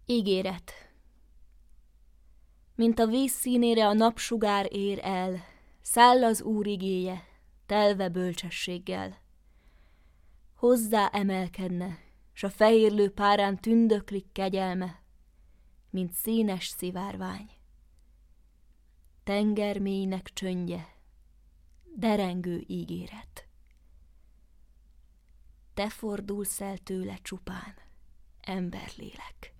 Ígéret. Mint a víz színére a napsugár ér el, száll az Úr igéje, telve bölcsességgel. Hozzá emelkedne, s a fehérlő párán tündöklik kegyelme, mint színes szivárvány. Tengermélynek csöndje, derengő ígéret. Te fordulsz el tőle csupán, emberlélek.